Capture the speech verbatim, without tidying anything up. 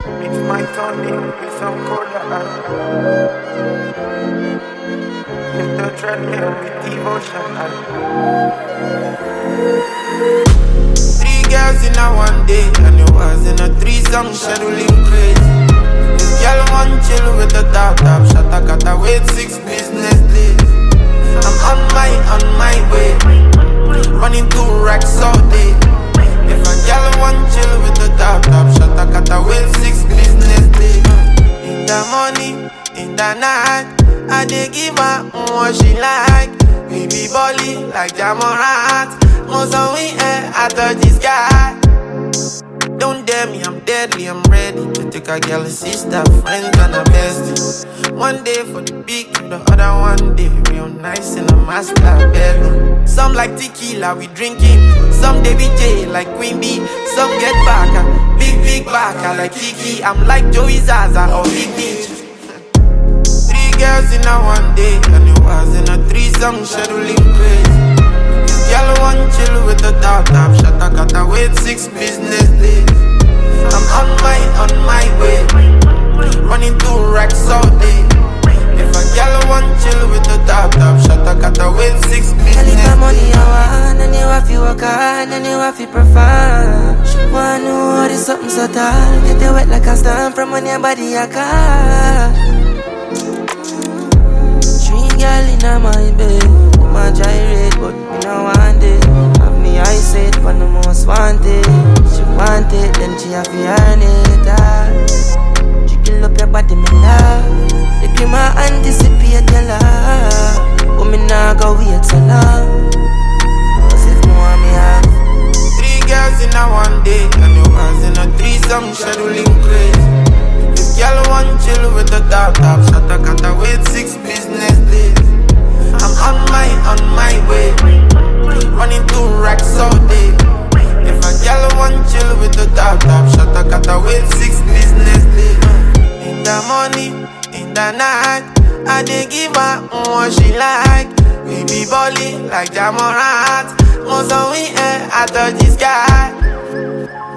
It's my turning with some cola. Hit the treadmill with devotion. Three girls in a one day, and it was in a threesome scheduling crazy. This girl want chill with the top top, shut up, got away six business days. I'm on my, on my way, running two racks all day. If a girl want chill with the top top, shut up, got away six business days. In the morning, in the night, I dey give her what she like. Baby Bolly like Jamorant, most of we air, I touch this guy. Don't dare me, I'm deadly, I'm ready to take a girl, a sister, friends and a bestie. One day for the big, the other one day real nice in a master bedroom. Some like tequila, we drinking. Some Davy J like Queen Bee. Some get back, big, big back, like Kiki. I'm like Joey Zaza or Big Beach. Three girls in a one day, and it was in a threesome scheduling crazy. Girl want chill with the top top, shut up, got away six business days. I'm on my, on my way, running two racks all day. If a girl want chill with the top top, shut up, got away six business days. Tell money I want, and you have to work hard, and you have to perform. She wanna know there's something so tall, get you wet like a storm from on your body a car. Three girl in a my bed. My gyrate, but me no want it. Have me eyes set on the most wanted. She want it, then she have to earn it. Ah. Jiggle up your body, me love. The cream I anticipate your love, but me nah go wait so long. Cause if me want me have three girls in a one day, and it was in a threesome scheduling crazy. If girl want chill with the top top, shut up, got away six business days. I'm on my, on my way, running two racks all day. If a girl want chill with the top top, shut up, got away six business days. In the morning, in the night, I dey give her what she like. Baby Bolly like Jamorant, most of we air, I touch this guy.